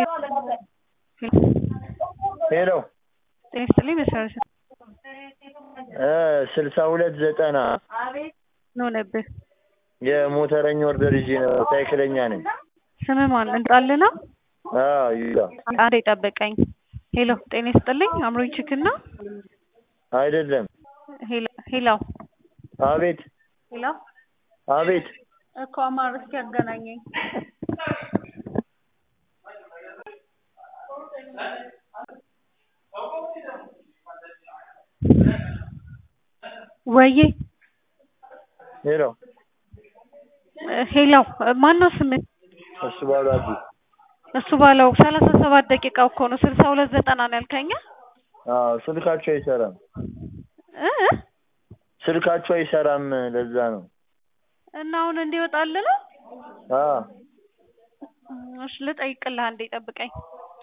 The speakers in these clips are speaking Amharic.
ሄሎ ጤና መሰረት 6290 ነው ነበር የሞተረኛ ኦርደር ይዤ ነው። ሳይክለኛ ነኝ። ስምህ ማን እንጣልና? ይላ አንዴ ጠብቀኝ። ሄሎ ጤና ይስጥልኝ። አምሮኝ ቺክን ነው? አይደለም። ሄሎ አቤት። ሄሎ አቤት። እኮ አማር እስኪ ያገናኘኝ። ወዬ ሄሎ ሄሎ ማን ነው ስምህ? እሱ ባለው አዲ እሱ ባለው 37 ደቂቃ እኮ ነው 6290 ነው ያልከኝ? ስልካቸው አይሰራም። ስልካቸው አይሰራም ለዛ ነው። እና አሁን እንዲወጣልህ ነው? እሺ ልጠይቅልህ አንዴ ጠብቀኝ።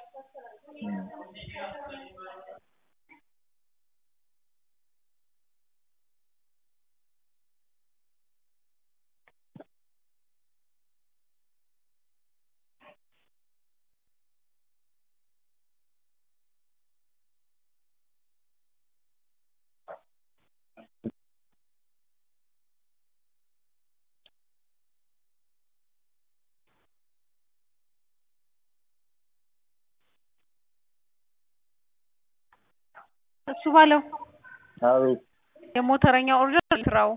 እሱ ባለው አቤት። የሞተረኛ ኦርደር ስራው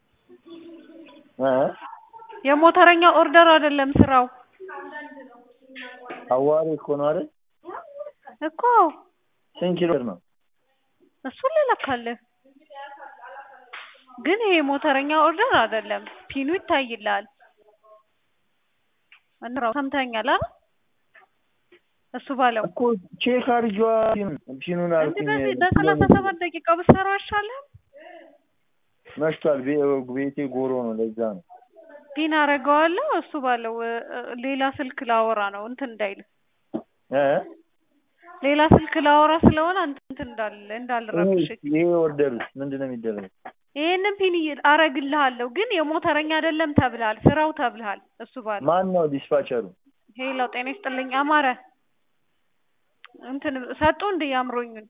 የሞተረኛ ኦርደር አይደለም ስራው። አዋሪ እኮ ነው አይደል? እኮ ስንት ኪሎ ነው? እሱ ልለካልህ። ግን ይሄ ሞተረኛ ኦርደር አይደለም። ፒኑ ይታይልሃል። እንራው ሰምተኛል አይደል? እሱ ባለው እኮ ቼክ አድርጌዋ ፒኑን አልኩኝ። በ37 ደቂቃ ብትሰራው አይሻልም? መሽቷል። ቤቴ ጎሮ ነው ለዛ ነው። ፒን አደርገዋለሁ። እሱ ባለው ሌላ ስልክ ላወራ ነው እንትን እንዳይል ሌላ ስልክ ላወራ ስለሆነ እንትን እንዳልረብሽ። ይሄ ኦርደር ምንድነው የሚደረገው? ይሄንን ፒን አረግልሃለሁ ግን የሞተረኛ አይደለም ተብልሃል። ስራው ተብልሃል። እሱ ባለው ማን ነው ዲስፓቸሩ? ሄሎ ጤና ይስጥልኝ አማረ እንትን ሰጡ እንደ ያምሮኝን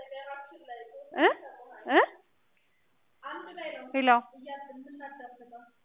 ሄሎ